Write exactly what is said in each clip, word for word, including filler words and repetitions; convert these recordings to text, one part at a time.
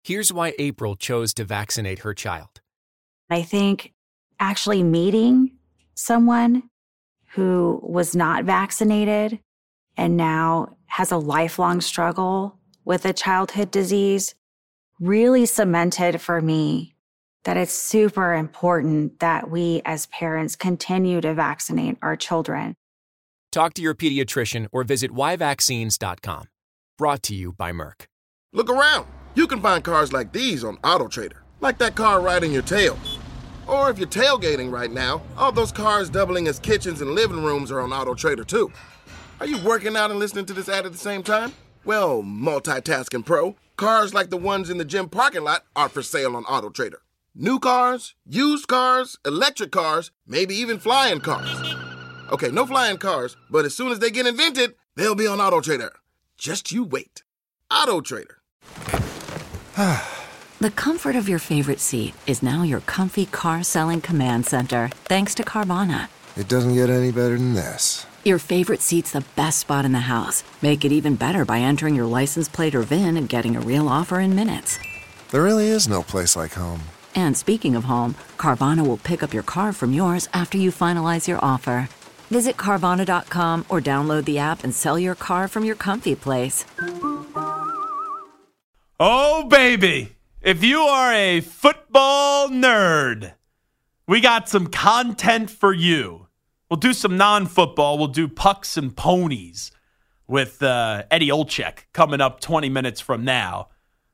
Here's why April chose to vaccinate her child. I think actually meeting someone who was not vaccinated and now has a lifelong struggle with a childhood disease really cemented for me that it's super important that we as parents continue to vaccinate our children. Talk to your pediatrician or visit why vaccines dot com. Brought to you by Merck. Look around. You can find cars like these on AutoTrader, like that car riding your tail. Or if you're tailgating right now, all those cars doubling as kitchens and living rooms are on AutoTrader too. Are you working out and listening to this ad at the same time? Well, multitasking pro, cars like the ones in the gym parking lot are for sale on AutoTrader. New cars, used cars, electric cars, maybe even flying cars. Okay, no flying cars, but as soon as they get invented, they'll be on AutoTrader. Just you wait. AutoTrader. The comfort of your favorite seat is now your comfy car selling command center, thanks to Carvana. It doesn't get any better than this. Your favorite seat's the best spot in the house. Make it even better by entering your license plate or V I N and getting a real offer in minutes. There really is no place like home. And speaking of home, Carvana will pick up your car from yours after you finalize your offer. Visit Carvana dot com or download the app and sell your car from your comfy place. Oh, baby. If you are a football nerd, we got some content for you. We'll do some non-football. We'll do pucks and ponies with uh, Eddie Olczyk coming up twenty minutes from now.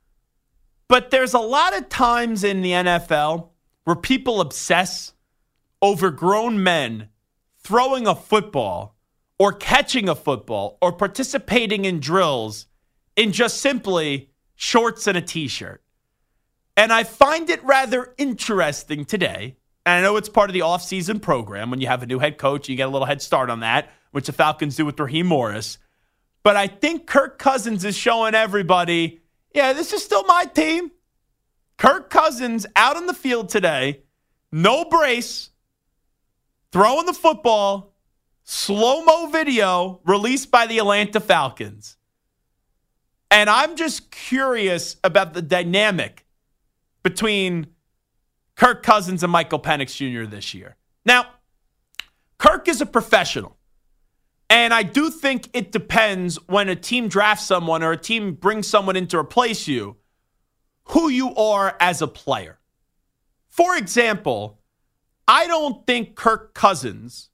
But there's a lot of times in the N F L where people obsess over grown men throwing a football or catching a football or participating in drills in just simply shorts and a t-shirt. And I find it rather interesting today, and I know it's part of the offseason program when you have a new head coach, you get a little head start on that, which the Falcons do with Raheem Morris. But I think Kirk Cousins is showing everybody, yeah, this is still my team. Kirk Cousins out on the field today, no brace, throwing the football, slow-mo video released by the Atlanta Falcons. And I'm just curious about the dynamic between Kirk Cousins and Michael Penix Junior this year. Now, Kirk is a professional. And I do think it depends when a team drafts someone or a team brings someone in to replace you, who you are as a player. For example, I don't think Kirk Cousins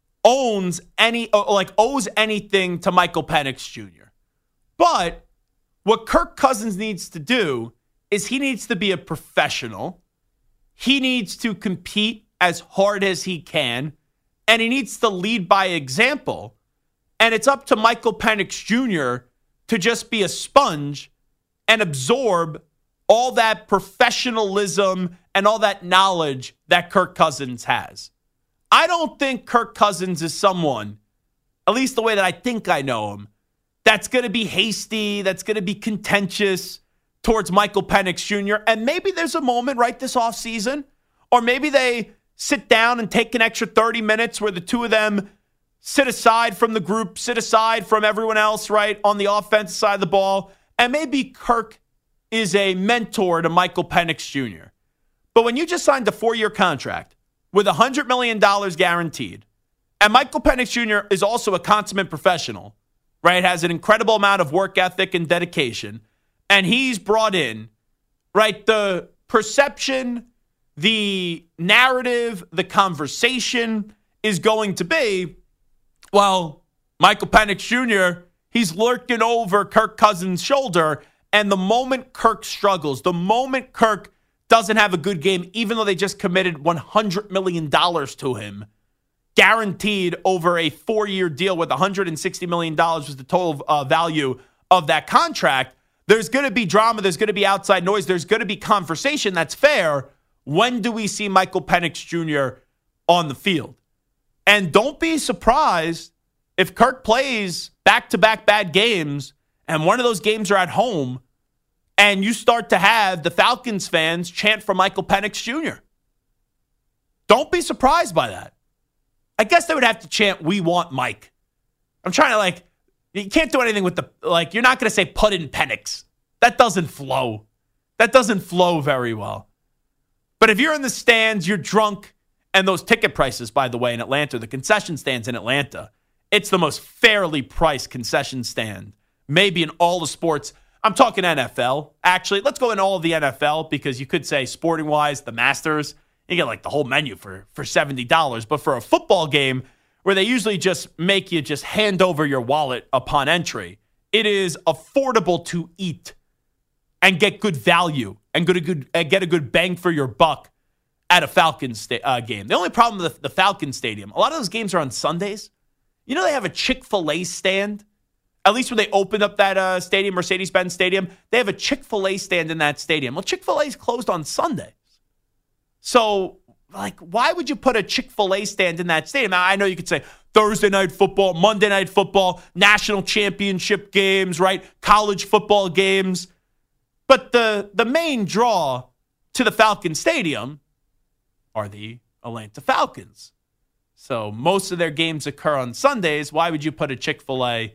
owns any, like owes anything to Michael Penix Junior But what Kirk Cousins needs to do is he needs to be a professional. He needs to compete as hard as he can, and he needs to lead by example. And it's up to Michael Penix Junior to just be a sponge and absorb all that professionalism and all that knowledge that Kirk Cousins has. I don't think Kirk Cousins is someone, at least the way that I think I know him, that's going to be hasty, that's going to be contentious towards Michael Penix Junior And maybe there's a moment right this offseason, or maybe they sit down and take an extra thirty minutes where the two of them sit aside from the group, sit aside from everyone else, right, on the offensive side of the ball. And maybe Kirk is a mentor to Michael Penix Junior But when you just signed a four-year contract with one hundred million dollars guaranteed, and Michael Penix Junior is also a consummate professional, right, has an incredible amount of work ethic and dedication, and he's brought in, right, the perception, the narrative, the conversation is going to be, well, Michael Penix Junior, he's lurking over Kirk Cousins' shoulder, and the moment Kirk struggles, the moment Kirk doesn't have a good game, even though they just committed one hundred million dollars to him, guaranteed over a four-year deal with one hundred sixty million dollars was the total uh, value of that contract, there's going to be drama, there's going to be outside noise, there's going to be conversation that's fair. When do we see Michael Penix Junior on the field? And don't be surprised if Kirk plays back-to-back bad games and one of those games are at home and you start to have the Falcons fans chant for Michael Penix Junior Don't be surprised by that. I guess they would have to chant, "We want Mike." I'm trying to, like, you can't do anything with the, like, you're not going to say put in Penix. That doesn't flow. That doesn't flow very well. But if you're in the stands, you're drunk, and those ticket prices, by the way, in Atlanta, the concession stands in Atlanta, it's the most fairly priced concession stand, maybe in all the sports. I'm talking N F L. Actually, let's go in all of the N F L because you could say sporting-wise, the Masters, you get like the whole menu for, for seventy dollars. But for a football game where they usually just make you just hand over your wallet upon entry, it is affordable to eat and get good value and get a good, uh, get a good bang for your buck at a Falcons sta- uh, game. The only problem with the, the Falcons Stadium, a lot of those games are on Sundays. You know they have a Chick-fil-A stand? At least when they opened up that uh, stadium, Mercedes-Benz Stadium, they have a Chick-fil-A stand in that stadium. Well, Chick-fil-A is closed on Sundays. So, like, why would you put a Chick-fil-A stand in that stadium? Now, I know you could say Thursday night football, Monday night football, national championship games, right? College football games. But the, the main draw to the Falcon Stadium are the Atlanta Falcons. So most of their games occur on Sundays. Why would you put a Chick-fil-A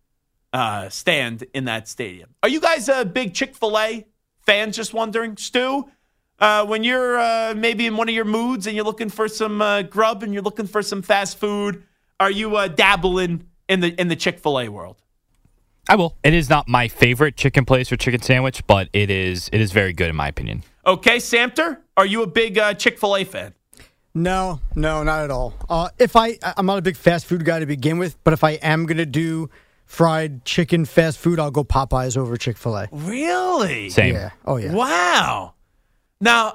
uh, stand in that stadium? Are you guys a big Chick-fil-A fans? Just wondering. Stu, uh, when you're uh, maybe in one of your moods and you're looking for some uh, grub and you're looking for some fast food, are you uh, dabbling in the in the Chick-fil-A world? I will. It is not my favorite chicken place or chicken sandwich, but it is it is very good in my opinion. Okay, Samter, are you a big uh, Chick-fil-A fan? No, no, not at all. Uh, if I, I'm not a big fast food guy to begin with, but if I am going to do fried chicken fast food, I'll go Popeyes over Chick-fil-A. Really? Same. Yeah. Oh, yeah. Wow. Now,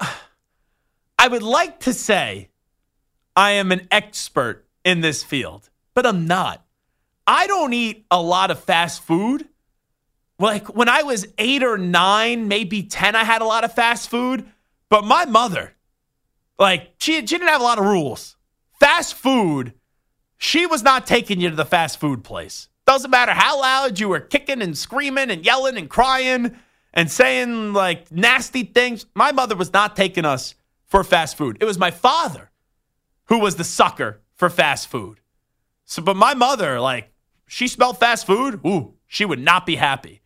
I would like to say I am an expert in this field, but I'm not. I don't eat a lot of fast food. Like when I was eight or nine, maybe ten, I had a lot of fast food. But my mother, like, she, she didn't have a lot of rules. Fast food, she was not taking you to the fast food place. Doesn't matter how loud you were kicking and screaming and yelling and crying and saying, like, nasty things. My mother was not taking us for fast food. It was my father who was the sucker for fast food. So, but my mother, like, she smelled fast food. Ooh, she would not be happy.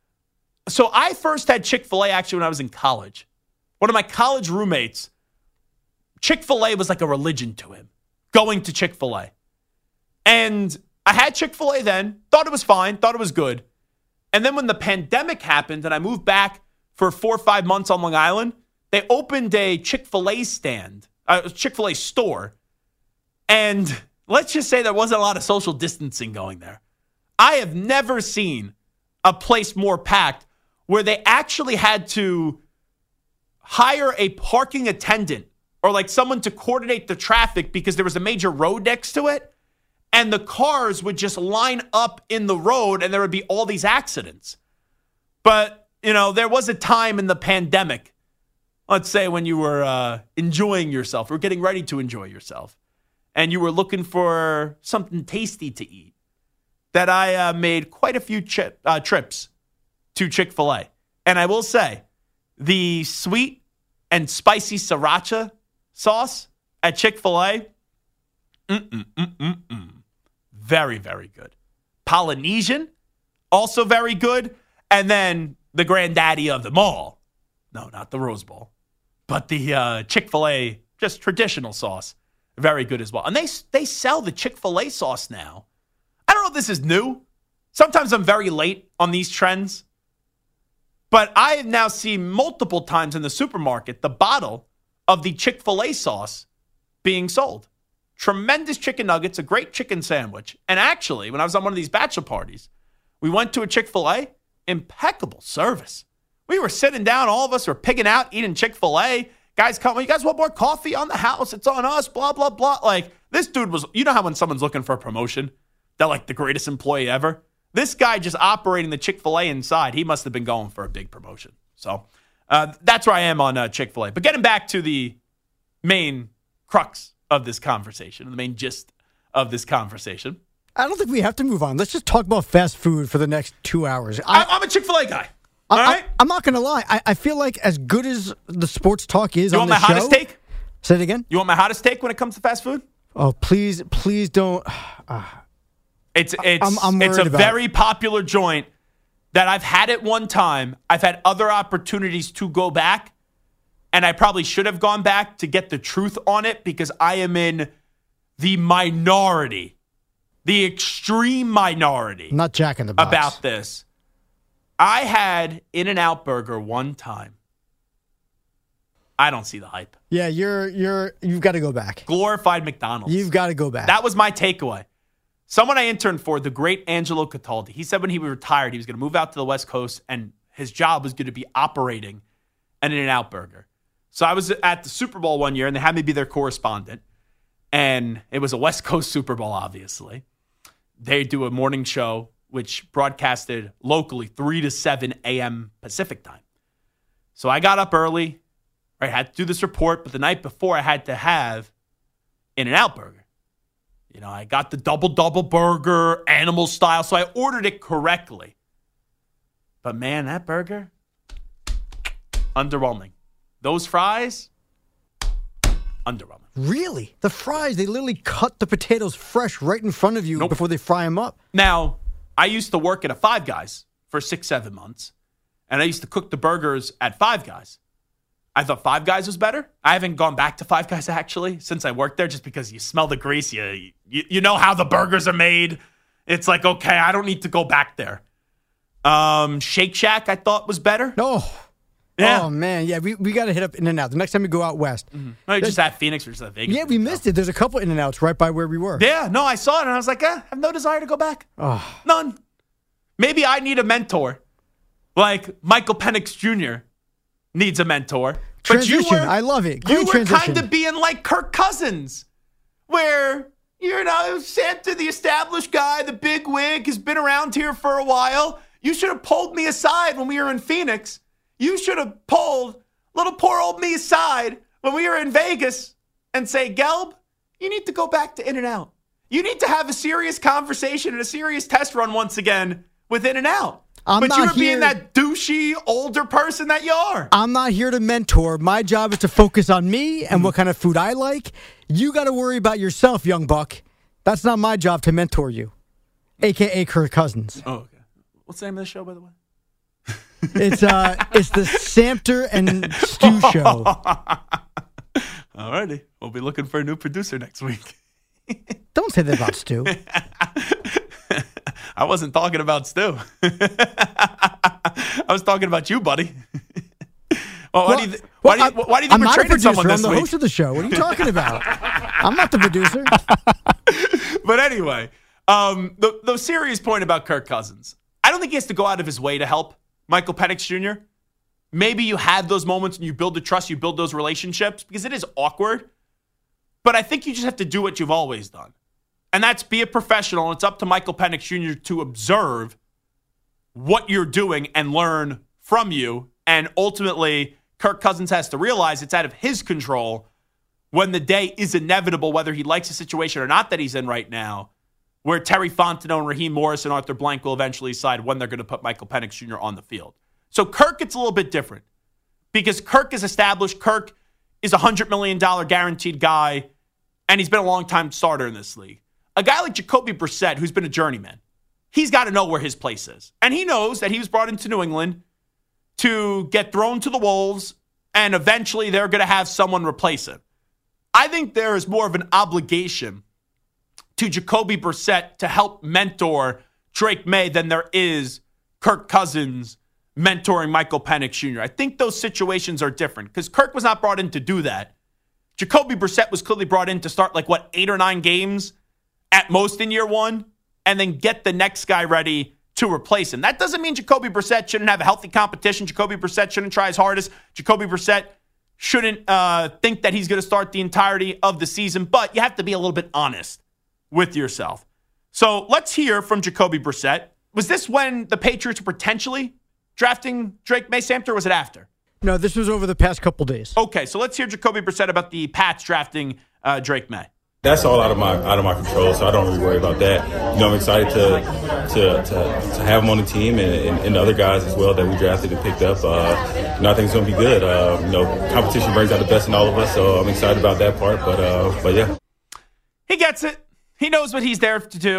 So I first had Chick-fil-A actually when I was in college. One of my college roommates, Chick-fil-A was like a religion to him, going to Chick-fil-A. And I had Chick-fil-A then, thought it was fine, thought it was good. And then when the pandemic happened and I moved back for four or five months on Long Island, they opened a Chick-fil-A stand, a Chick-fil-A store. And let's just say there wasn't a lot of social distancing going there. I have never seen a place more packed where they actually had to hire a parking attendant or like someone to coordinate the traffic because there was a major road next to it. And the cars would just line up in the road and there would be all these accidents. But, you know, there was a time in the pandemic, let's say when you were uh, enjoying yourself or getting ready to enjoy yourself, and you were looking for something tasty to eat, that I uh, made quite a few chi- uh, trips to Chick-fil-A. And I will say, the sweet and spicy sriracha sauce at Chick-fil-A, mm-mm, mm-mm, mm. Very, very good. Polynesian, also very good. And then the granddaddy of them all, no, not the Rose Bowl, but the uh, Chick-fil-A, just traditional sauce, very good as well. And they they sell the Chick-fil-A sauce now. I don't know if this is new. Sometimes I'm very late on these trends. But I have now seen multiple times in the supermarket the bottle of the Chick-fil-A sauce being sold. Tremendous chicken nuggets, a great chicken sandwich. And actually, when I was on one of these bachelor parties, we went to a Chick-fil-A, impeccable service. We were sitting down, all of us were pigging out, eating Chick-fil-A. Guys come, you guys want more coffee on the house? It's on us, blah, blah, blah. Like, this dude was, you know how when someone's looking for a promotion, they're like the greatest employee ever? This guy just operating the Chick-fil-A inside, he must have been going for a big promotion. So uh, that's where I am on uh, Chick-fil-A. But getting back to the main crux of this conversation, the main gist of this conversation. I don't think we have to move on. Let's just talk about fast food for the next two hours. I, I'm a Chick-fil-A guy. I, all right? I, I'm not going to lie. I, I feel like as good as the sports talk is you on the show. You want my hottest take? Say it again? You want my hottest take when it comes to fast food? Oh, please, please don't. Uh, It's it's I'm, I'm it's a about very it. popular joint that I've had it one time. I've had other opportunities to go back, and I probably should have gone back to get the truth on it because I am in the minority, the extreme minority. Not Jack in the Box. About this. I had In-N-Out Burger one time. I don't see the hype. Yeah, you're you're you've got to go back. Glorified McDonald's. You've got to go back. That was my takeaway. Someone I interned for, the great Angelo Cataldi, he said when he retired, he was going to move out to the West Coast and his job was going to be operating an In-N-Out Burger. So I was at the Super Bowl one year and they had me be their correspondent. And it was a West Coast Super Bowl, obviously. They do a morning show, which broadcasted locally three to seven a.m. Pacific time. So I got up early. I had to do this report, but the night before I had to have In-N-Out Burger. You know, I got the double-double burger, animal style, so I ordered it correctly. But man, that burger, underwhelming. Those fries, underwhelming. Really? The fries, they literally cut the potatoes fresh right in front of you nope. before they fry them up. Now, I used to work at a Five Guys for six, seven months, and I used to cook the burgers at Five Guys. I thought Five Guys was better. I haven't gone back to Five Guys, actually, since I worked there, just because you smell the grease. You, you, you know how the burgers are made. It's like, okay, I don't need to go back there. Um, Shake Shack, I thought, was better. No. Yeah. Oh, man. Yeah, we, we got to hit up In-N-Out. The next time we go out west. Mm-hmm. No, just at Phoenix or just at Vegas. Yeah, we missed it. There's a couple In-N-Outs right by where we were. Yeah, no, I saw it, and I was like, eh, I have no desire to go back. Oh. None. Maybe I need a mentor. Like Michael Penix Junior needs a mentor. Transition. But you were, I love it. Great you were transition. Kind of being like Kirk Cousins, where, you know, Santa, the established guy, the big wig, has been around here for a while. You should have pulled me aside when we were in Phoenix. You should have pulled little poor old me aside when we were in Vegas and say, Gelb, you need to go back to In-N-Out. You need to have a serious conversation and a serious test run once again with In-N-Out. I'm but not you're here, being that douchey, older person that you are. I'm not here to mentor. My job is to focus on me and what kind of food I like. You got to worry about yourself, young buck. That's not my job to mentor you, a k a. Kirk Cousins. Oh, okay. What's the name of the show, by the way? It's uh, it's the Samter and Stu Show. All righty. We'll be looking for a new producer next week. Don't say that about Stu. I wasn't talking about Stu. I was talking about you, buddy. Well, why, well, do you th- why, well, do you, why do you think I'm we're trading producer, someone this I'm the week? host of the show. What are you talking about? I'm not the producer. But anyway, um, the, the serious point about Kirk Cousins, I don't think he has to go out of his way to help Michael Penix Junior Maybe you have those moments and you build the trust, you build those relationships, because it is awkward. But I think you just have to do what you've always done. And that's be a professional. And it's up to Michael Penix Junior to observe what you're doing and learn from you. And ultimately, Kirk Cousins has to realize it's out of his control when the day is inevitable, whether he likes the situation or not that he's in right now, where Terry Fontenot and Raheem Morris and Arthur Blank will eventually decide when they're going to put Michael Penix Junior on the field. So Kirk gets a little bit different because Kirk is established. Kirk is a one hundred million dollars guaranteed guy, and he's been a long-time starter in this league. A guy like Jacoby Brissett, who's been a journeyman, he's got to know where his place is. And he knows that he was brought into New England to get thrown to the wolves, and eventually they're going to have someone replace him. I think there is more of an obligation to Jacoby Brissett to help mentor Drake May than there is Kirk Cousins mentoring Michael Penix Junior I think those situations are different because Kirk was not brought in to do that. Jacoby Brissett was clearly brought in to start like, what, eight or nine games at most in year one and then get the next guy ready to replace him. That doesn't mean Jacoby Brissett shouldn't have a healthy competition. Jacoby Brissett shouldn't try his hardest. Jacoby Brissett shouldn't uh, think that he's going to start the entirety of the season, but you have to be a little bit honest with yourself. So let's hear from Jacoby Brissett. Was this when the Patriots were potentially drafting Drake May Samter, or was it after? No, this was over the past couple days. Okay, so let's hear Jacoby Brissett about the Pats drafting uh, Drake May. That's all out of my out of my control, so I don't really worry about that. You know, I'm excited to to to, to have him on the team and, and, and other guys as well that we drafted and picked up. Uh, you know, I think it's going to be good. Uh, you know, competition brings out the best in all of us, so I'm excited about that part. But uh, but yeah, he gets it. He knows what he's there to do.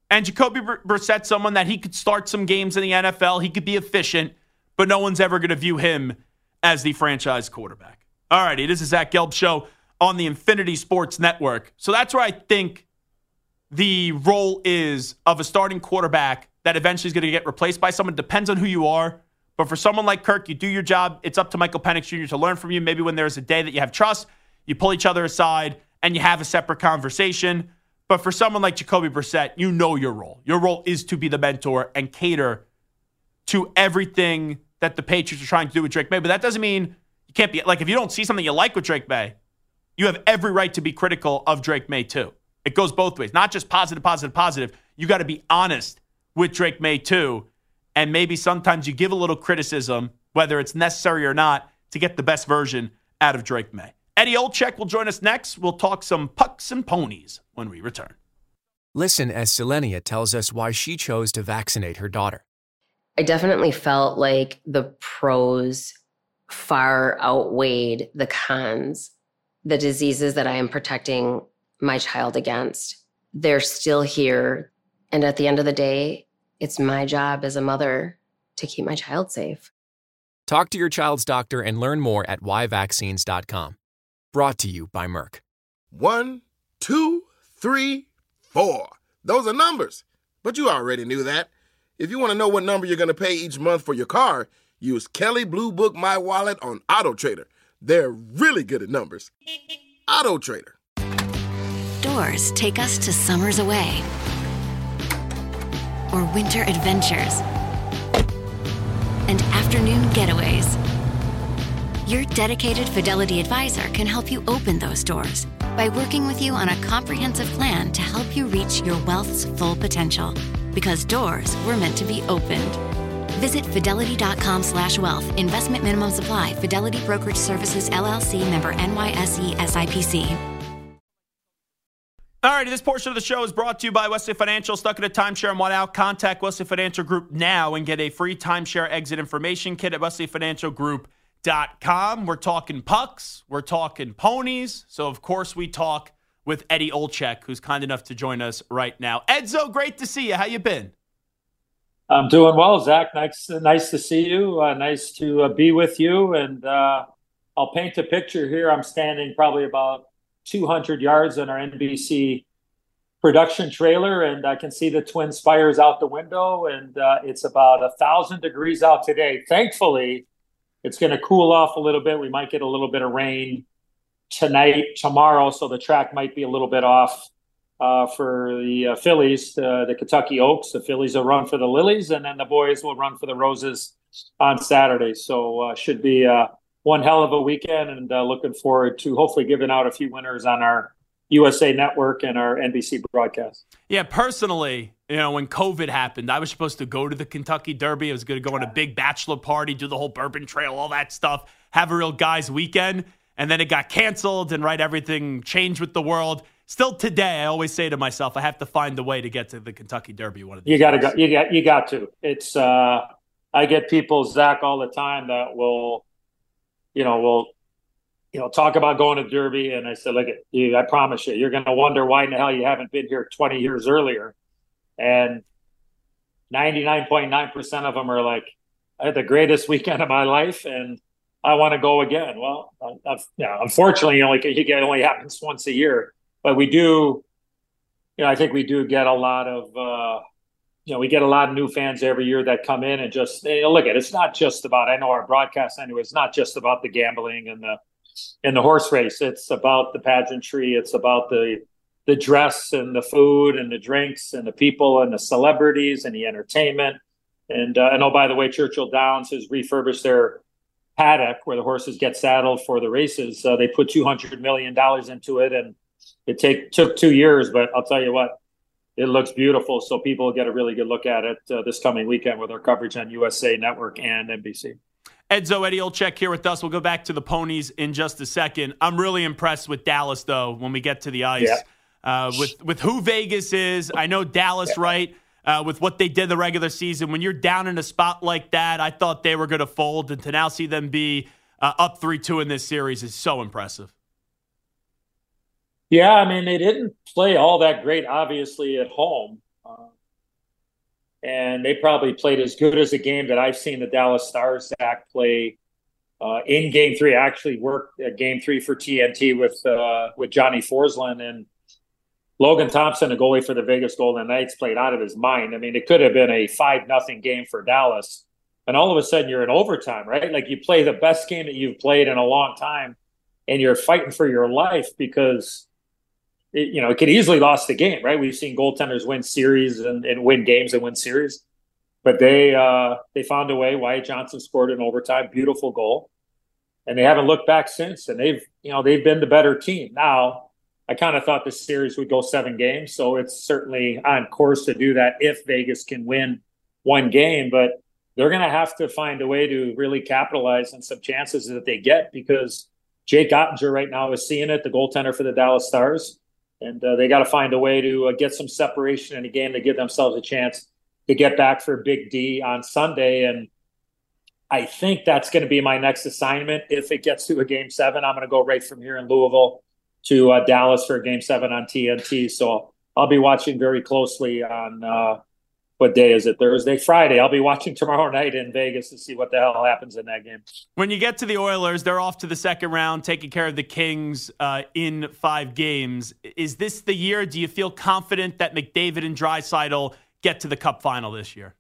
And Jacoby Brissett's someone that he could start some games in the N F L. He could be efficient, but no one's ever going to view him as the franchise quarterback. All righty, this is Zach Gelb Show on the Infinity Sports Network. So that's where I think the role is of a starting quarterback that eventually is going to get replaced by someone. Depends on who you are. But for someone like Kirk, you do your job. It's up to Michael Penix Junior to learn from you. Maybe when there's a day that you have trust, you pull each other aside and you have a separate conversation. But for someone like Jacoby Brissett, you know your role. Your role is to be the mentor and cater to everything that the Patriots are trying to do with Drake May. But that doesn't mean you can't be, like, if you don't see something you like with Drake May, you have every right to be critical of Drake May too. It goes both ways. Not just positive, positive, positive. You got to be honest with Drake May too. And maybe sometimes you give a little criticism, whether it's necessary or not, to get the best version out of Drake May. Eddie Olczyk will join us next. We'll talk some pucks and ponies when we return. Listen as Selenia tells us why she chose to vaccinate her daughter. I definitely felt like the pros far outweighed the cons. The diseases that I am protecting my child against, they're still here. And at the end of the day, it's my job as a mother to keep my child safe. Talk to your child's doctor and learn more at why vaccines dot com. Brought to you by Merck. One, two, three, four. Those are numbers. But you already knew that. If you want to know what number you're going to pay each month for your car, use Kelley Blue Book My Wallet on AutoTrader. They're really good at numbers. AutoTrader. Doors take us to summers away or winter adventures and afternoon getaways. Your dedicated Fidelity advisor can help you open those doors by working with you on a comprehensive plan to help you reach your wealth's full potential. Because doors were meant to be opened. Visit fidelity.com slash wealth. Investment minimum supply. Fidelity Brokerage Services, L L C, member N Y S E S I P C. All right, this portion of the show is brought to you by Wesley Financial. Stuck in a timeshare and want out? Contact Wesley Financial Group now and get a free timeshare exit information kit at wesley financial group dot com. We're talking pucks. We're talking ponies. So, of course, we talk with Eddie Olczyk, who's kind enough to join us right now. Edzo, great to see you. How you been? I'm doing well, Zach. Nice, nice to see you. Uh, nice to uh, be with you. And uh, I'll paint a picture here. I'm standing probably about two hundred yards in our N B C production trailer, and I can see the Twin Spires out the window. And uh, it's about a thousand degrees out today. Thankfully, it's going to cool off a little bit. We might get a little bit of rain tonight, tomorrow, so the track might be a little bit off uh, for the uh, Phillies, uh, the Kentucky Oaks. The Phillies will run for the Lilies, and then the boys will run for the Roses on Saturday. So uh, should be uh, one hell of a weekend, and uh, looking forward to hopefully giving out a few winners on our U S A Network and our N B C broadcast. Yeah, personally, you know, when COVID happened, I was supposed to go to the Kentucky Derby. I was going to go on a big bachelor party, do the whole Bourbon Trail, all that stuff, have a real guys' weekend. And then it got canceled, and right, everything changed with the world. Still today, I always say to myself, I have to find a way to get to the Kentucky Derby one of these You got to days. go. You got. You got to. It's. Uh, I get people, Zach, all the time that will, you know, will, you know, talk about going to Derby, and I said, look, you, I promise you, you're going to wonder why in the hell you haven't been here twenty years earlier. And ninety-nine point nine percent of them are like, I had the greatest weekend of my life, and I want to go again. Well, I've, you know, unfortunately, only it only happens once a year, but we do. You know, I think we do get a lot of. Uh, you know, we get a lot of new fans every year that come in and just you know, look at it. It's not just about. I know our broadcast anyway. It's not just about the gambling and the and the horse race. It's about the pageantry. It's about the the dress and the food and the drinks and the people and the celebrities and the entertainment. And uh, and oh, by the way, Churchill Downs has refurbished their paddock where the horses get saddled for the races. Uh, they put two hundred million dollars into it, and it take, took two years. But I'll tell you what, it looks beautiful. So people get a really good look at it uh, this coming weekend with our coverage on U S A Network and N B C. Edzo, Eddie Olczyk here with us. We'll go back to the ponies in just a second. I'm really impressed with Dallas, though, when we get to the ice. Yeah. Uh, with, with who Vegas is, I know Dallas, yeah. right? Uh, with what they did the regular season, when you're down in a spot like that, I thought they were going to fold, and to now see them be uh, up three two in this series is so impressive. Yeah, I mean, they didn't play all that great, obviously, at home. Uh, and they probably played as good as a game that I've seen the Dallas Stars, Zach, play uh, in Game Three. I actually worked at Game Three for T N T with uh, with Johnny Forsland, and Logan Thompson, the goalie for the Vegas Golden Knights, played out of his mind. I mean, it could have been a five nothing game for Dallas, and all of a sudden you're in overtime, right? Like you play the best game that you've played in a long time, and you're fighting for your life because it, you know it could easily lost the game, right? We've seen goaltenders win series and, and win games and win series, but they uh, they found a way. Wyatt Johnson scored an overtime, beautiful goal, and they haven't looked back since. And they've you know they've been the better team now. I kind of thought this series would go seven games, so it's certainly on course to do that if Vegas can win one game. But they're going to have to find a way to really capitalize on some chances that they get because Jake Ottinger right now is seeing it, the goaltender for the Dallas Stars, and uh, they got to find a way to uh, get some separation in the game to give themselves a chance to get back for Big D on Sunday. And I think that's going to be my next assignment. If it gets to a game seven, I'm going to go right from here in Louisville to uh, Dallas for Game Seven on T N T. So I'll be watching very closely on uh, what day is it? Thursday, Friday. I'll be watching tomorrow night in Vegas to see what the hell happens in that game. When you get to the Oilers, they're off to the second round, taking care of the Kings uh, in five games. Is this the year? Do you feel confident that McDavid and Draisaitl get to the Cup final this year?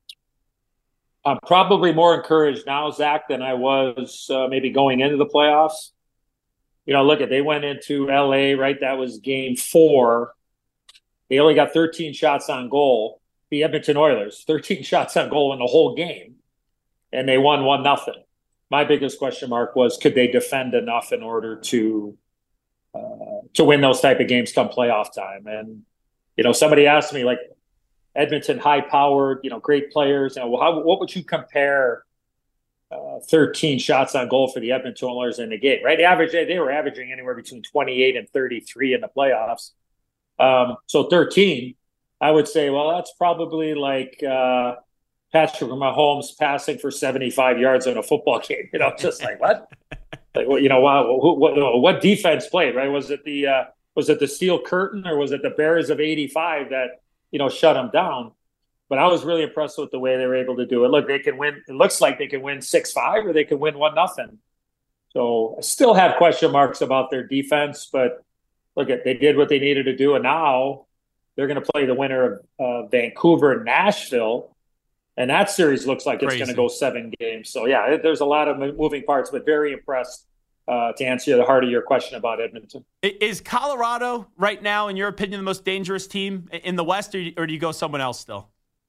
I'm probably more encouraged now, Zach, than I was uh, maybe going into the playoffs. You know, look at they went into L A, right? That was game four. They only got thirteen shots on goal. The Edmonton Oilers, thirteen shots on goal in the whole game, and they won one nothing. My biggest question mark was, could they defend enough in order to uh, to win those type of games come playoff time? And you know, somebody asked me like, Edmonton, high powered, you know, great players. And well, how, what would you compare? Uh, thirteen shots on goal for the Edmonton Oilers in the game, right? The average, they were averaging anywhere between twenty-eight and thirty-three in the playoffs. Um, so thirteen, I would say, well, that's probably like uh, Patrick Mahomes passing for seventy-five yards in a football game. You know, just like what? Like, well, you know, wow, what, what, what defense played, right? Was it the uh, was it the Steel Curtain or was it the Bears of eighty-five that you know shut them down? But I was really impressed with the way they were able to do it. Look, they can win. It looks like they can win six five or they can win one nothing. So I still have question marks about their defense, but look, at they did what they needed to do, and now they're going to play the winner of uh, Vancouver and Nashville, and that series looks like Crazy. It's going to go seven games. So yeah, there's a lot of moving parts, but very impressed uh, to answer the heart of your question about Edmonton. Is Colorado right now, in your opinion, the most dangerous team in the West, or, or do you go someone else still?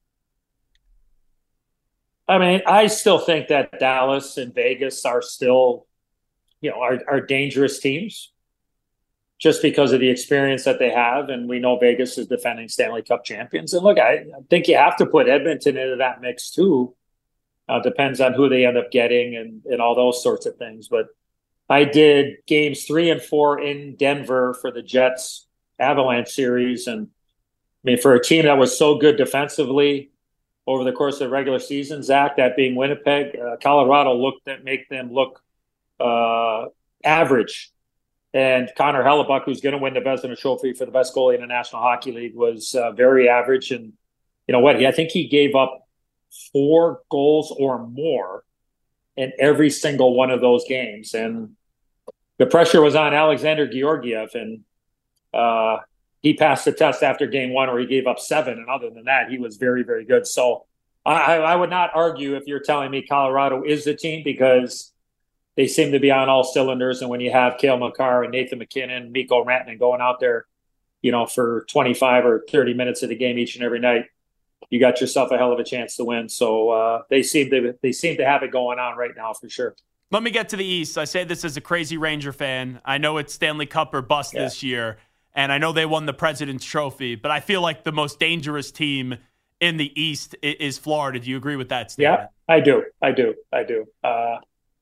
I mean, I still think that Dallas and Vegas are still, you know, are, are dangerous teams just because of the experience that they have. And we know Vegas is defending Stanley Cup champions. And look, I, I think you have to put Edmonton into that mix too. Uh, depends on who they end up getting and, and all those sorts of things. But I did games three and four in Denver for the Jets Avalanche series. And I mean, for a team that was so good defensively over the course of the regular season, Zach, that being Winnipeg, uh, Colorado looked at make them look uh, average. And Connor Hellebuck, who's going to win the Vezina Trophy for the best goalie in the National Hockey League, was uh, very average. And you know what? He, I think he gave up four goals or more in every single one of those games. And the pressure was on Alexander Georgiev, and uh, he passed the test after game one where he gave up seven. And other than that, he was very, very good. So I, I would not argue if you're telling me Colorado is the team because they seem to be on all cylinders. And when you have Cale Makar and Nathan McKinnon, Mikko Rantanen going out there, you know, for twenty-five or thirty minutes of the game each and every night, you got yourself a hell of a chance to win. So uh, they seem to they seem to have it going on right now for sure. Let me get to the East. I say this as a crazy Ranger fan. I know it's Stanley Cup or bust yeah. this year. And I know they won the President's Trophy, but I feel like the most dangerous team in the East is Florida. Do you agree with that statement? Yeah, I do. I do. I do. Uh,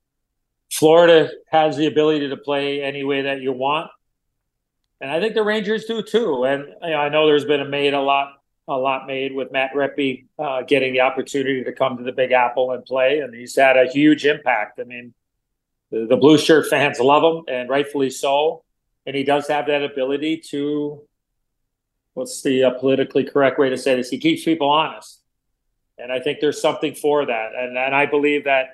Florida has the ability to play any way that you want. And I think the Rangers do too. And you know, I know there's been a made a lot, a lot made with Matt Reppy uh, getting the opportunity to come to the Big Apple and play. And he's had a huge impact. I mean, the, the blue shirt fans love him, and rightfully so. And he does have that ability to, what's the uh, politically correct way to say this? He keeps people honest. And I think there's something for that. And, and I believe that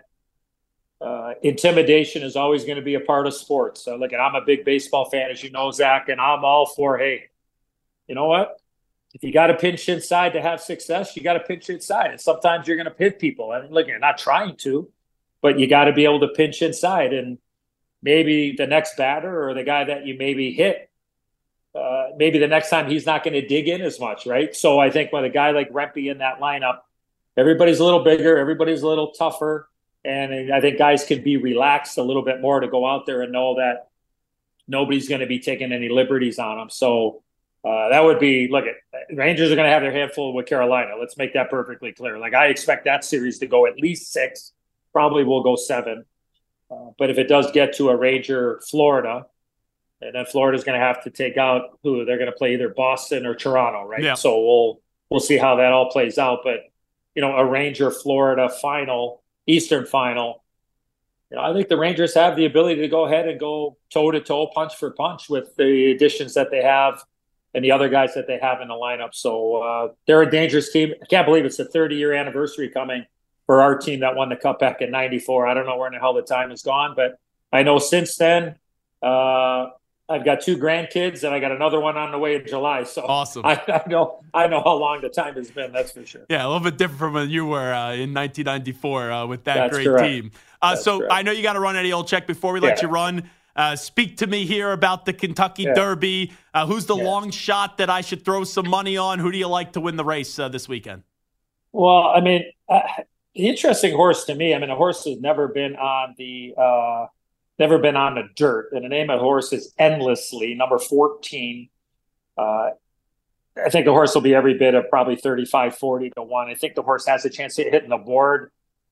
uh, intimidation is always going to be a part of sports. So, look, and I'm a big baseball fan, as you know, Zach, and I'm all for, hey, you know what? If you got to pinch inside to have success, you got to pinch inside. And sometimes you're going to hit people. I mean, look, you're not trying to, but you got to be able to pinch inside. And maybe the next batter or the guy that you maybe hit, uh, maybe the next time he's not going to dig in as much, right? So I think with a guy like Rempe in that lineup, everybody's a little bigger, everybody's a little tougher, and I think guys can be relaxed a little bit more to go out there and know that nobody's going to be taking any liberties on them. So uh, that would be, look, at Rangers are going to have their handful with Carolina. Let's make that perfectly clear. Like, I expect that series to go at least six, probably will go seven. Uh, but if it does get to a Ranger Florida, and then Florida's going to have to take out who they're going to play, either Boston or Toronto, right? Yeah. So we'll we'll see how that all plays out. But you know, a Ranger Florida final, Eastern final, you know, I think the Rangers have the ability to go ahead and go toe to toe, punch for punch with the additions that they have and the other guys that they have in the lineup. So uh, they're a dangerous team. I can't believe it's the thirty year anniversary coming for our team that won the Cup back in ninety-four. I don't know where in the hell the time has gone, but I know since then, uh, I've got two grandkids, and I got another one on the way in July. So awesome! I, I know, I know how long the time has been. That's for sure. Yeah, a little bit different from when you were uh, in nineteen ninety-four uh, with that That's great correct. team. Uh, so correct. I know you got to run, Eddie Olczyk. Before we let Yeah. you run, uh, speak to me here about the Kentucky Yeah. Derby. Uh, who's the Yeah. long shot that I should throw some money on? Who do you like to win the race uh, this weekend? Well, I mean, uh, the interesting horse to me. I mean, a horse has never been on the. Uh, Never been on the dirt. And the name of the horse is Endlessly, number fourteen. Uh, I think the horse will be every bit of probably thirty-five, forty to one. I think the horse has a chance of hitting the board.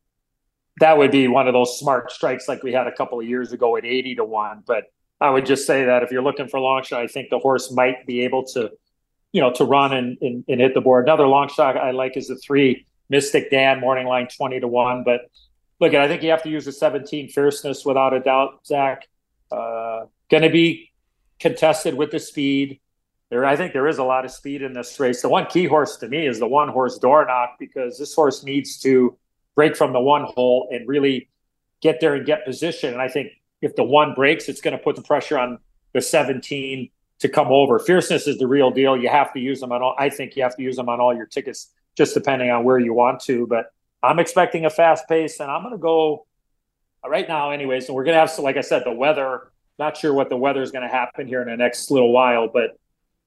That would be one of those smart strikes like we had a couple of years ago at eighty to one. But I would just say that if you're looking for long shot, I think the horse might be able to, you know, to run and, and, and hit the board. Another long shot I like is the three, Mystic Dan, morning line twenty to one. But look, I think you have to use the seventeen Fierceness without a doubt, Zach. Uh, going to be contested with the speed. There, I think there is a lot of speed in this race. The one key horse to me is the one horse Door Knock, because this horse needs to break from the one hole and really get there and get position. And I think if the one breaks, it's going to put the pressure on the seventeen to come over. Fierceness is the real deal. You have to use them on all. I think you have to use them on all your tickets, just depending on where you want to. But I'm expecting a fast pace, and I'm going to go right now anyways. And we're going to have, so like I said, the weather, not sure what the weather is going to happen here in the next little while, but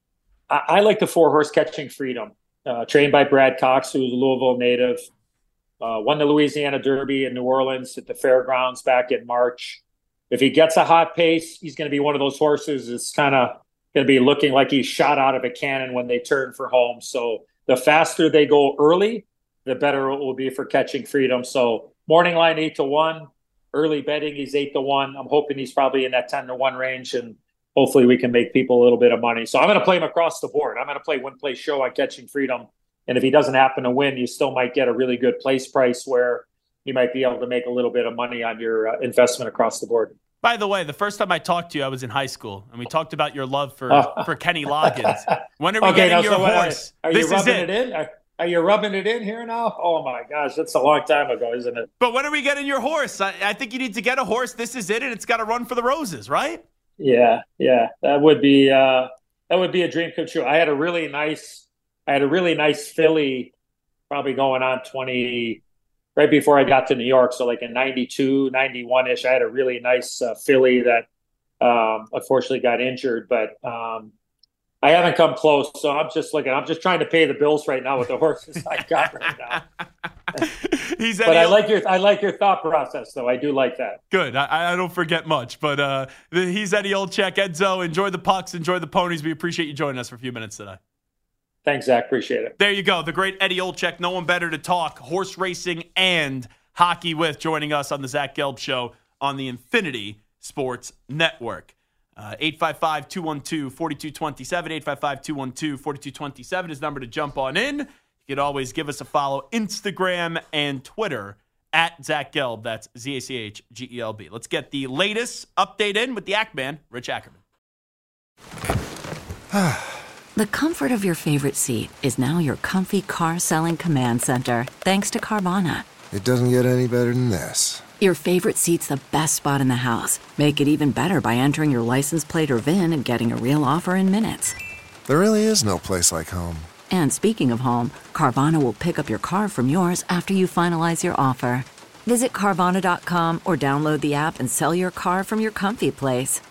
I, I like the four horse Catching Freedom, uh, trained by Brad Cox, who's a Louisville native, uh, won the Louisiana Derby in New Orleans at the fairgrounds back in March. If he gets a hot pace, he's going to be one of those horses that's kind of going to be looking like he's shot out of a cannon when they turn for home. So the faster they go early, the better it will be for Catching Freedom. So morning line eight to one, early betting he's eight to one. I'm hoping he's probably in that ten to one range, and hopefully we can make people a little bit of money. So I'm going to play him across the board. I'm going to play Win Play Show on Catching Freedom. And if he doesn't happen to win, you still might get a really good place price where you might be able to make a little bit of money on your uh, investment across the board. By the way, the first time I talked to you, I was in high school, and we talked about your love for, uh, for Kenny Loggins. When are we okay, getting now, your so horse? Are this you rubbing is it. it in? Are, are you rubbing it in here now? Oh, my gosh. That's a long time ago, isn't it? But when are we getting your horse? I, I think you need to get a horse. This is it, and it's got to run for the roses, right? Yeah, yeah. That would be uh, that would be a dream come true. I had a really nice I had a really nice filly probably going on twenty right before I got to New York. So like in ninety-two, ninety-one-ish, I had a really nice uh, filly that um, unfortunately got injured. But um, I haven't come close. So I'm just looking. I'm just trying to pay the bills right now with the horses I got right now. He's but I like your I like your thought process, though. I do like that. Good. I, I don't forget much. But uh, he's Eddie Olczyk. Edzo, enjoy the pucks. Enjoy the ponies. We appreciate you joining us for a few minutes today. Thanks, Zach. Appreciate it. There you go. The great Eddie Olczyk. No one better to talk horse racing and hockey with, joining us on the Zach Gelb Show on the Infinity Sports Network. Uh, eight five five, two one two, four two two seven, eight five five, two one two, four two two seven is the number to jump on in. You can always give us a follow Instagram and Twitter at Zach Gelb. That's Z A C H G E L B. Let's get the latest update in with the Act Man, Rich Ackerman. The comfort of your favorite seat is now your comfy car selling command center, thanks to Carvana. It doesn't get any better than this. Your favorite seat's the best spot in the house. Make it even better by entering your license plate or V I N and getting a real offer in minutes. There really is no place like home. And speaking of home, Carvana will pick up your car from yours after you finalize your offer. Visit Carvana dot com or download the app and sell your car from your comfy place.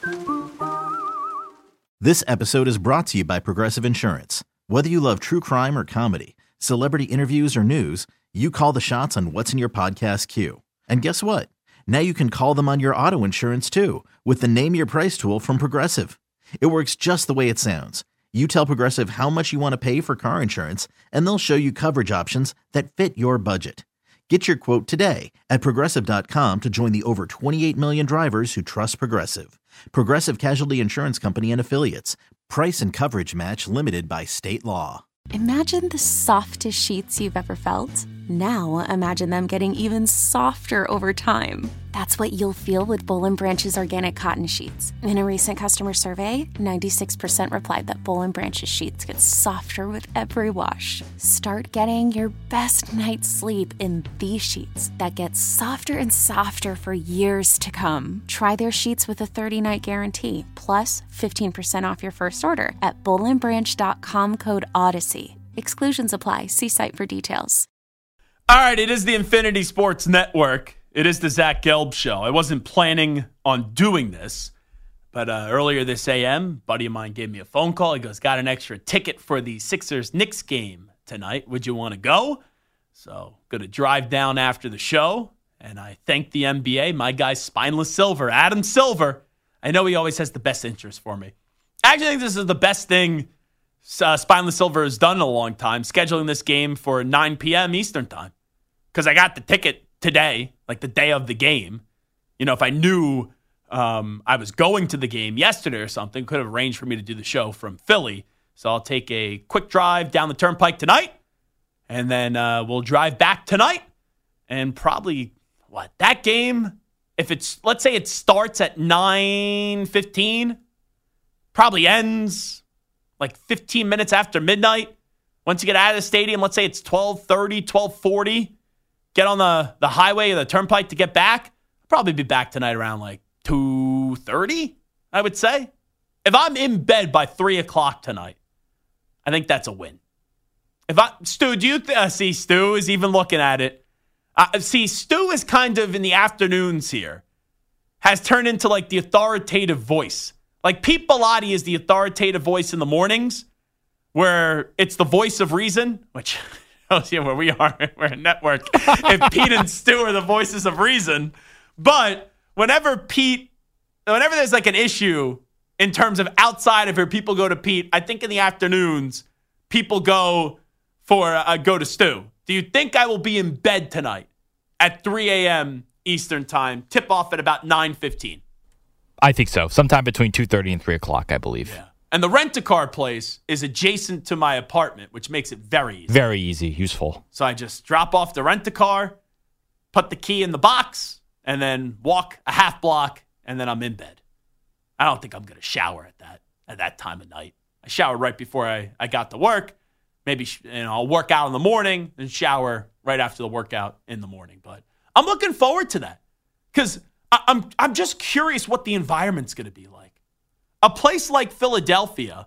This episode is brought to you by Progressive Insurance. Whether you love true crime or comedy, celebrity interviews or news, you call the shots on what's in your podcast queue. And guess what? Now you can call them on your auto insurance too with the Name Your Price tool from Progressive. It works just the way it sounds. You tell Progressive how much you want to pay for car insurance, and they'll show you coverage options that fit your budget. Get your quote today at Progressive dot com to join the over twenty-eight million drivers who trust Progressive. Progressive Casualty Insurance Company and Affiliates. Price and coverage match limited by state law. Imagine the softest sheets you've ever felt. Now imagine them getting even softer over time. That's what you'll feel with Boll and Branch's organic cotton sheets. In a recent customer survey, ninety-six percent replied that Boll and Branch's sheets get softer with every wash. Start getting your best night's sleep in these sheets that get softer and softer for years to come. Try their sheets with a thirty-night guarantee, plus fifteen percent off your first order at boll and branch dot com code Odyssey. Exclusions apply. See site for details. All right, it is the Infinity Sports Network. It is the Zach Gelb Show. I wasn't planning on doing this, but uh, earlier this A M, a buddy of mine gave me a phone call. He goes, got an extra ticket for the Sixers-Knicks game tonight. Would you want to go? So, going to drive down after the show, and I thank the N B A, my guy Spineless Silver, Adam Silver. I know he always has the best interest for me. I actually think this is the best thing uh, Spineless Silver has done in a long time, scheduling this game for nine p.m. Eastern time. Because I got the ticket today, like the day of the game. You know, if I knew um, I was going to the game yesterday or something, could have arranged for me to do the show from Philly. So I'll take a quick drive down the turnpike tonight, and then uh, we'll drive back tonight. And probably, what, that game, if it's, let's say it starts at nine fifteen, probably ends like fifteen minutes after midnight. Once you get out of the stadium, let's say it's twelve thirty, twelve forty. Get on the, the highway or the turnpike to get back. I'll probably be back tonight around like two thirty, I would say. If I'm in bed by three o'clock tonight, I think that's a win. If I, Stu, do you th- uh, see Stu is even looking at it? Uh, see, Stu is kind of in the afternoons here, has turned into like the authoritative voice. Like Pete Bellotti is the authoritative voice in the mornings, where it's the voice of reason, which... Oh, yeah, where we are, we're a network. If Pete and Stu are the voices of reason. But whenever Pete, whenever there's like an issue in terms of outside of here, people go to Pete. I think in the afternoons, people go for, uh, go to Stu. Do you think I will be in bed tonight at three a.m. Eastern time, tip off at about nine fifteen? I think so. Sometime between two thirty and three o'clock, I believe. Yeah. And the rent-a-car place is adjacent to my apartment, which makes it very easy. Very easy, useful. So I just drop off the rent-a-car, put the key in the box, and then walk a half block, and then I'm in bed. I don't think I'm going to shower at that at that time of night. I shower right before I, I got to work. Maybe you know, I'll work out in the morning and shower right after the workout in the morning. But I'm looking forward to that because I'm I'm just curious what the environment's going to be like. A place like Philadelphia,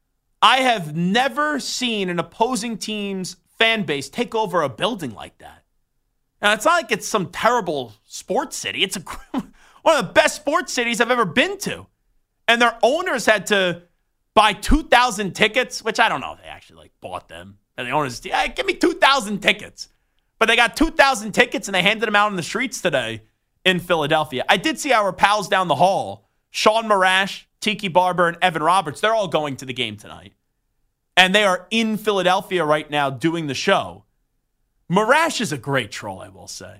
I have never seen an opposing team's fan base take over a building like that. And it's not like it's some terrible sports city. It's a, one of the best sports cities I've ever been to. And their owners had to buy two thousand tickets, which I don't know if they actually like bought them. And the owners, yeah, give me two thousand tickets. But they got two thousand tickets and they handed them out in the streets today in Philadelphia. I did see our pals down the hall, Sean Marash, Tiki Barber, and Evan Roberts. They're all going to the game tonight. And they are in Philadelphia right now doing the show. Marash is a great troll, I will say.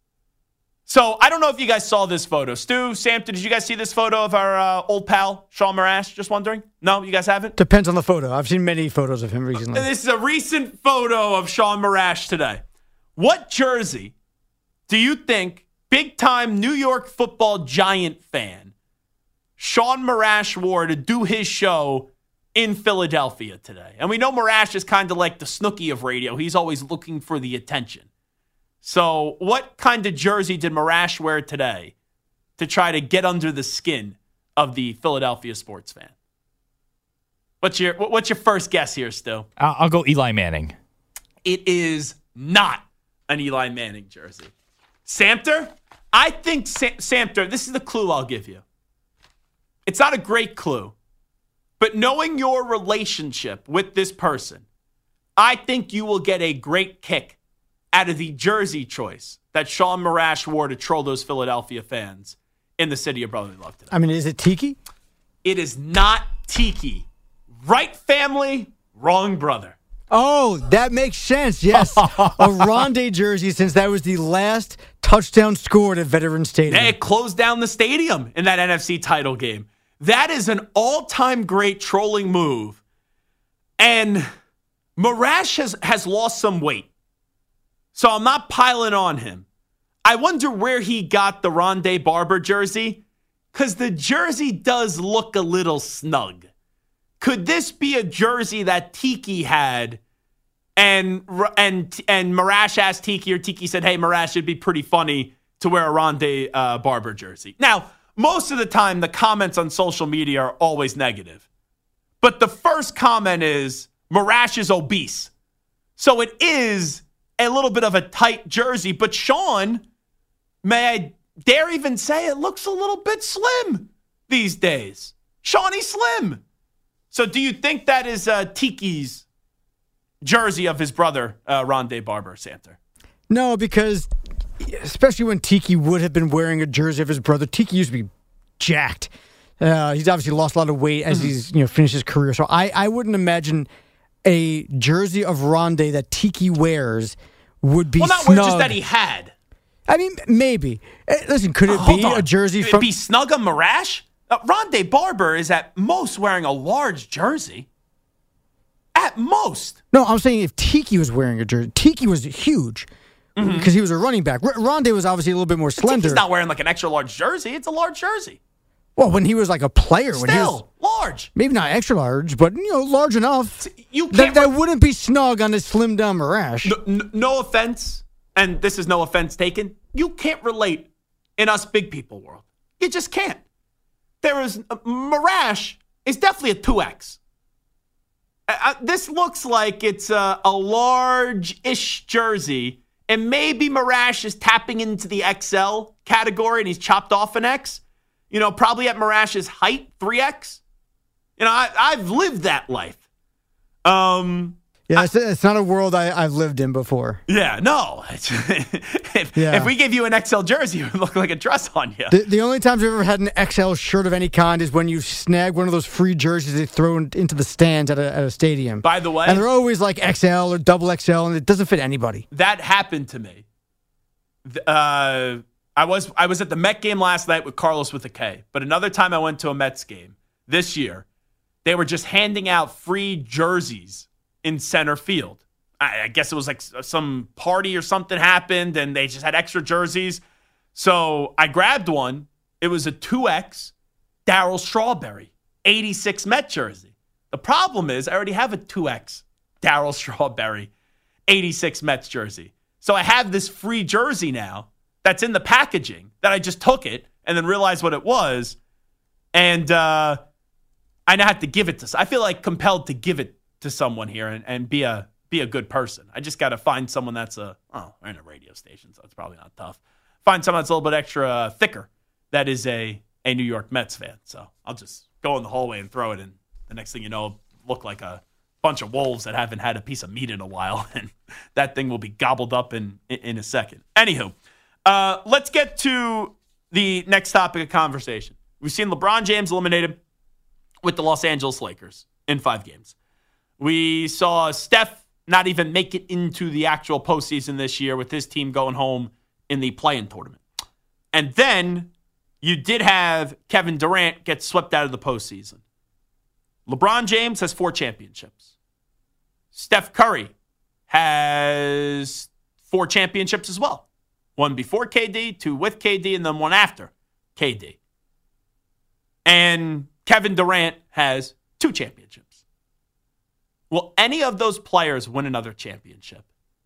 So I don't know if you guys saw this photo. Stu, Sam, did you guys see this photo of our uh, old pal, Sean Marash? Just wondering? No, you guys haven't? Depends on the photo. I've seen many photos of him recently. This is a recent photo of Sean Marash today. What jersey do you think big-time New York football Giant fan Sean Marash wore to do his show in Philadelphia today. And we know Marash is kind of like the Snooki of radio. He's always looking for the attention. So what kind of jersey did Marash wear today to try to get under the skin of the Philadelphia sports fan? What's your what's your first guess here, Stu? I'll go Eli Manning. It is not an Eli Manning jersey. Samter? I think Sam- Samter, this is the clue I'll give you. It's not a great clue, but knowing your relationship with this person, I think you will get a great kick out of the jersey choice that Sean Marash wore to troll those Philadelphia fans in the city of brotherly love today. I mean, is it Tiki? It is not Tiki. Right family, wrong brother. Oh, that makes sense. Yes. A Rondé jersey, since that was the last touchdown scored at Veterans Stadium. Hey, it closed down the stadium in that N F C title game. That is an all-time great trolling move. And Marash has, has lost some weight. So I'm not piling on him. I wonder where he got the Rondé Barber jersey, because the jersey does look a little snug. Could this be a jersey that Tiki had and and and Marash asked Tiki, or Tiki said, hey, Marash, it'd be pretty funny to wear a Rondé uh, Barber jersey? Now, most of the time, the comments on social media are always negative. But the first comment is, Marash is obese. So it is a little bit of a tight jersey. But Sean, may I dare even say, it looks a little bit slim these days. Shawnee Slim. So do you think that is uh, Tiki's jersey of his brother, uh, Rondé Barber, Samter? No, because especially when Tiki would have been wearing a jersey of his brother, Tiki used to be jacked. Uh, he's obviously lost a lot of weight as mm-hmm. he's you know finished his career. So I, I wouldn't imagine a jersey of Rondé that Tiki wears would be well, not snug. Well, just that he had. I mean, maybe. Listen, could it oh, be on. a jersey could from... it be snug on Marash? Uh, Rondé Barber is at most wearing a large jersey. At most. No, I'm saying if Tiki was wearing a jersey. Tiki was huge because mm-hmm. he was a running back. R- Rondé was obviously a little bit more slender. Tiki's not wearing like an extra large jersey. It's a large jersey. Well, when he was like a player. Still, when he was, large. Maybe not extra large, but, you know, large enough. You can't that, re- that wouldn't be snug on his slim down Marash. No, no, no offense, and this is no offense taken. You can't relate in us big people world. You just can't. There is, uh, Marash is definitely a two X. Uh, this looks like it's a, a large-ish jersey, and maybe Marash is tapping into the X L category, and he's chopped off an X. You know, probably at Marash's height, three X. You know, I, I've lived that life. Um, yeah, it's, I, it's not a world I, I've lived in before. Yeah, no. if, yeah. if we give you an X L jersey, it would look like a dress on you. The, the only times I've ever had an X L shirt of any kind is when you snag one of those free jerseys they throw in, into the stands at a, at a stadium. By the way. And they're always like X L or double X L, and it doesn't fit anybody. That happened to me. Uh, I was I was at the Met game last night with Carlos with a K, but another time I went to a Mets game this year, they were just handing out free jerseys in center field. I, I guess it was like some party or something happened, and they just had extra jerseys. So I grabbed one. It was a two X Darryl Strawberry, eighty-six Met jersey. The problem is I already have a two X Darryl Strawberry, eighty-six Mets jersey. So I have this free jersey now that's in the packaging that I just took it and then realized what it was. And uh, I now have to give it to, I feel like compelled to give it to someone here and, and be a be a good person. I just got to find someone that's a, oh, we're in a radio station, so it's probably not tough. Find someone that's a little bit extra uh, thicker that is a, a New York Mets fan. So I'll just go in the hallway and throw it, and the next thing you know, look like a bunch of wolves that haven't had a piece of meat in a while, and that thing will be gobbled up in, in, in a second. Anywho, uh, let's get to the next topic of conversation. We've seen LeBron James eliminated with the Los Angeles Lakers in five games. We saw Steph not even make it into the actual postseason this year with his team going home in the play-in tournament. And then you did have Kevin Durant get swept out of the postseason. LeBron James has four championships. Steph Curry has four championships as well. One before K D, two with K D, and then one after K D. And Kevin Durant has two championships. Will any of those players win another championship?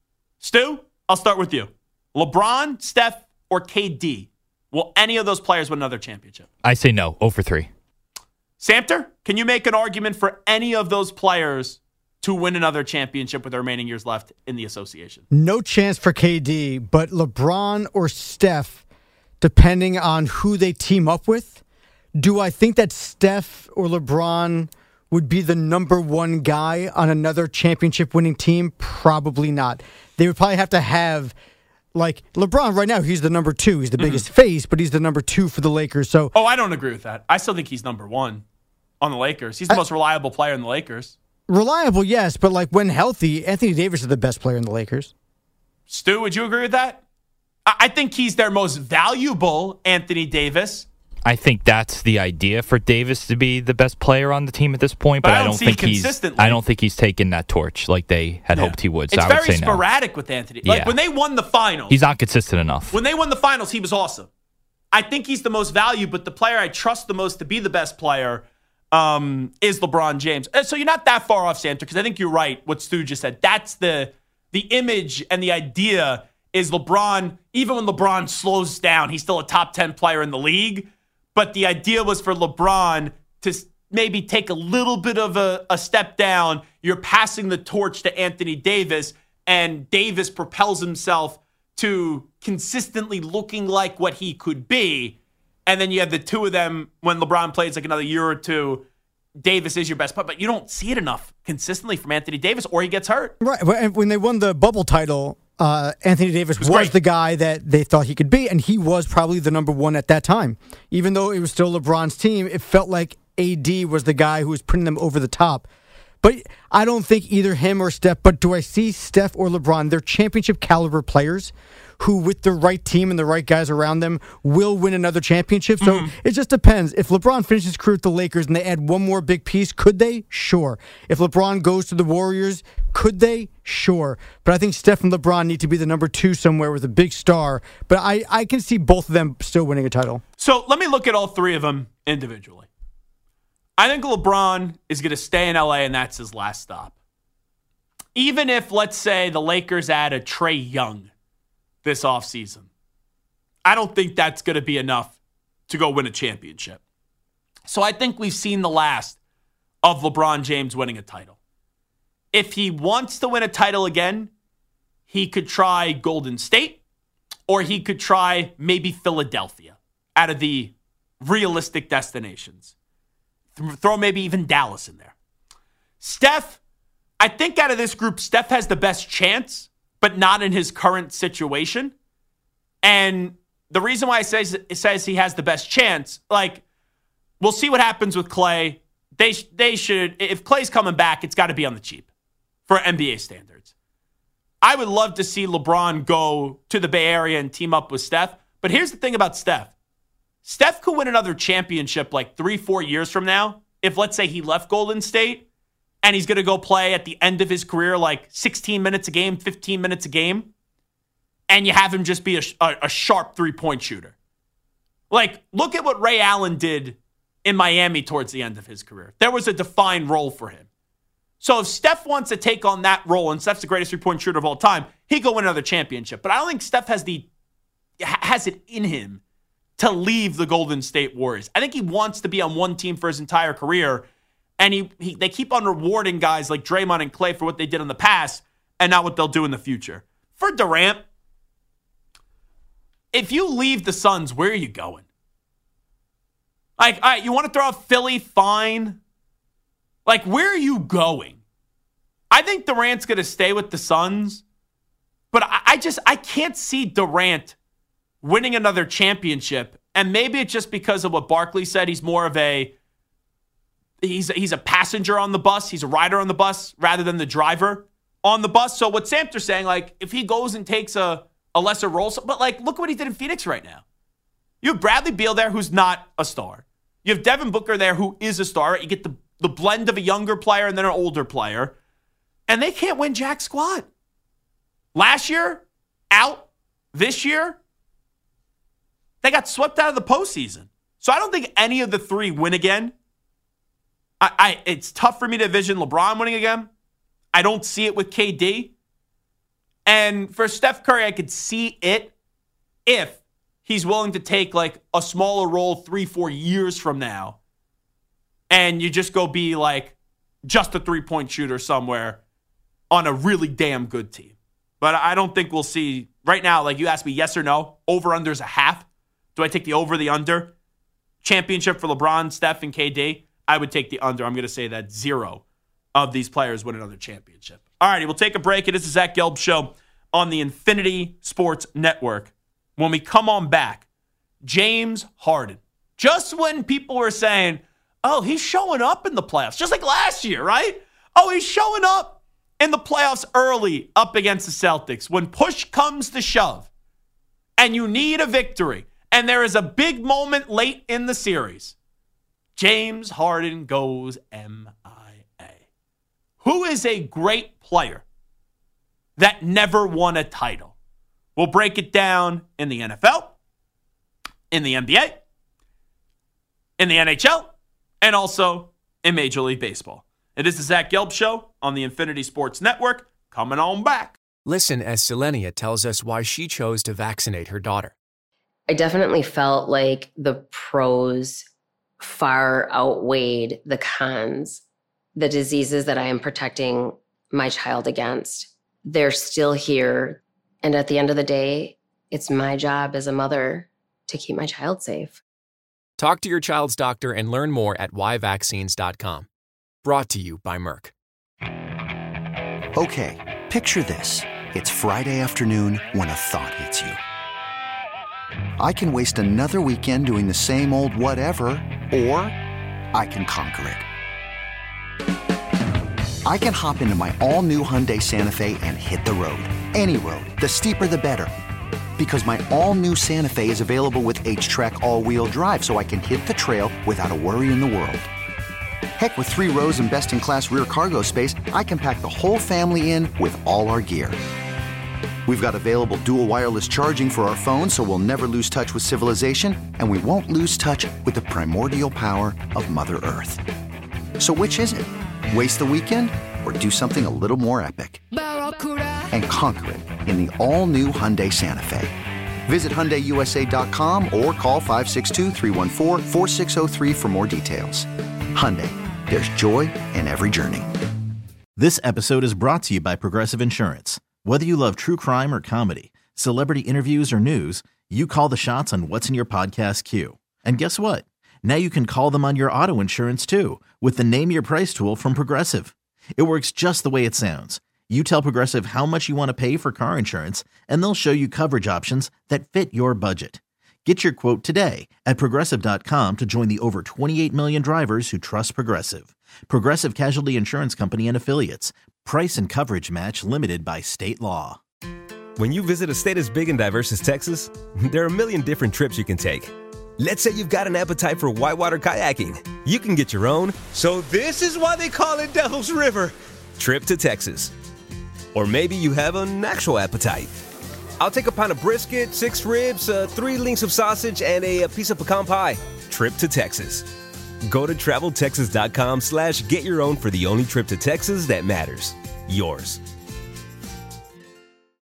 Stu, I'll start with you. LeBron, Steph, or K D? Will any of those players win another championship? I say no, zero for three. Samter, can you make an argument for any of those players to win another championship with the remaining years left in the association? No chance for K D, but LeBron or Steph, depending on who they team up with. Do I think that Steph or LeBron would be the number one guy on another championship winning team? Probably not. They would probably have to have, like, LeBron right now, he's the number two. He's the mm-hmm. biggest face, but he's the number two for the Lakers. So, Oh, I don't agree with that. I still think he's number one on the Lakers. He's the I, most reliable player in the Lakers. Reliable, yes, but like when healthy, Anthony Davis is the best player in the Lakers. Stu, would you agree with that? I think he's their most valuable, Anthony Davis. I think that's the idea for Davis to be the best player on the team at this point, but, but I, don't I don't think he's I don't think he's taken that torch like they had yeah. hoped he would. So it's I would very say sporadic no. with Anthony. Like yeah. when they won the finals, he's not consistent enough. When they won the finals, he was awesome. I think he's the most valued, but the player I trust the most to be the best player um, is LeBron James. And so you're not that far off, Santa, because I think you're right. What Stu just said. That's the the image and the idea is LeBron. Even when LeBron slows down, he's still a top ten player in the league. But the idea was for LeBron to maybe take a little bit of a, a step down. You're passing the torch to Anthony Davis, and Davis propels himself to consistently looking like what he could be. And then you have the two of them when LeBron plays like another year or two. Davis is your best player, but you don't see it enough consistently from Anthony Davis, or he gets hurt. Right. When they won the bubble title, Uh, Anthony Davis was, was the guy that they thought he could be, and he was probably the number one at that time. Even though it was still LeBron's team, it felt like A D was the guy who was putting them over the top. But I don't think either him or Steph, but do I see Steph or LeBron? They're championship caliber players who, with the right team and the right guys around them, will win another championship. So mm-hmm. it just depends. If LeBron finishes his career with the Lakers and they add one more big piece, could they? Sure. If LeBron goes to the Warriors, could they? Sure. But I think Steph and LeBron need to be the number two somewhere with a big star. But I, I can see both of them still winning a title. So let me look at all three of them individually. I think LeBron is going to stay in L A, and that's his last stop. Even if, let's say, the Lakers add a Trae Young this offseason, I don't think that's going to be enough to go win a championship. So I think we've seen the last of LeBron James winning a title. If he wants to win a title again, he could try Golden State, or he could try maybe Philadelphia out of the realistic destinations. Throw maybe even Dallas in there. Steph, I think out of this group, Steph has the best chance, but not in his current situation. And the reason why I say it says he has the best chance, like, we'll see what happens with Clay. They they should, if Clay's coming back, it's got to be on the cheap for N B A standards. I would love to see LeBron go to the Bay Area and team up with Steph. But here's the thing about Steph. Steph could win another championship like three, four years from now if, let's say, he left Golden State and he's going to go play at the end of his career like sixteen minutes a game, fifteen minutes a game, and you have him just be a, a, a sharp three-point shooter. Like, look at what Ray Allen did in Miami towards the end of his career. There was a defined role for him. So if Steph wants to take on that role, and Steph's the greatest three-point shooter of all time, he could win another championship. But I don't think Steph has the has it in him to leave the Golden State Warriors. I think he wants to be on one team for his entire career, and he, he they keep on rewarding guys like Draymond and Clay for what they did in the past and not what they'll do in the future. For Durant, if you leave the Suns, where are you going? Like, all right, you want to throw out Philly? Fine. Like, where are you going? I think Durant's going to stay with the Suns, but I, I just, I can't see Durant winning another championship. And maybe it's just because of what Barkley said. He's more of a, he's, he's a passenger on the bus. He's a rider on the bus rather than the driver on the bus. So what Samter's saying, like, if he goes and takes a, a lesser role, but like, look what he did in Phoenix right now. You have Bradley Beal there, who's not a star. You have Devin Booker there, who is a star. You get the, the blend of a younger player and then an older player. And they can't win jack squat. Last year, out. This year, they got swept out of the postseason. So I don't think any of the three win again. I, I It's tough for me to envision LeBron winning again. I don't see it with K D. And for Steph Curry, I could see it if he's willing to take like a smaller role three, four years from now. And you just go be like just a three-point shooter somewhere on a really damn good team. But I don't think we'll see right now. Like you asked me, yes or no, over-under's a half. Do I take the over, the under? Championship for LeBron, Steph, and K D, I would take the under. I'm going to say that zero of these players win another championship. All righty, we'll take a break. It is the Zach Gelb Show on the Infinity Sports Network. When we come on back, James Harden. Just when people were saying, oh, he's showing up in the playoffs, just like last year, right? Oh, he's showing up in the playoffs early up against the Celtics. When push comes to shove and you need a victory and there is a big moment late in the series, James Harden goes M I A. Who is a great player that never won a title? We'll break it down in the N F L, in the N B A, in the N H L, and also in Major League Baseball. It is the Zach Gelb Show on the Infinity Sports Network. Coming on back. Listen as Selenia tells us why she chose to vaccinate her daughter. I definitely felt like the pros far outweighed the cons, the diseases that I am protecting my child against. They're still here. And at the end of the day, it's my job as a mother to keep my child safe. Talk to your child's doctor and learn more at why vaccines dot com. Brought to you by Merck. Okay, picture this. It's Friday afternoon when a thought hits you. I can waste another weekend doing the same old whatever, or I can conquer it. I can hop into my all-new Hyundai Santa Fe and hit the road. Any road. The steeper, the better. Because my all-new Santa Fe is available with H-Track all-wheel drive, so I can hit the trail without a worry in the world. Heck, with three rows and best-in-class rear cargo space, I can pack the whole family in with all our gear. We've got available dual wireless charging for our phones, so we'll never lose touch with civilization, and we won't lose touch with the primordial power of Mother Earth. So which is it? Waste the weekend or do something a little more epic? And conquer it in the all-new Hyundai Santa Fe. Visit Hyundai U S A dot com or call five six two, three one four, four six zero three for more details. Hyundai, there's joy in every journey. This episode is brought to you by Progressive Insurance. Whether you love true crime or comedy, celebrity interviews or news, you call the shots on what's in your podcast queue. And guess what? Now you can call them on your auto insurance too with the Name Your Price tool from Progressive. It works just the way it sounds. You tell Progressive how much you want to pay for car insurance, and they'll show you coverage options that fit your budget. Get your quote today at Progressive dot com to join the over twenty-eight million drivers who trust Progressive. Progressive Casualty Insurance Company and Affiliates. Price and coverage match limited by state law. When you visit a state as big and diverse as Texas, there are a million different trips you can take. Let's say you've got an appetite for whitewater kayaking. You can get your own, so this is why they call it Devil's River, trip to Texas. Or maybe you have an actual appetite. I'll take a pound of brisket, six ribs, uh, three links of sausage, and a, a piece of pecan pie. Trip to Texas. Go to travel texas dot com slash get your own for the only trip to Texas that matters. Yours.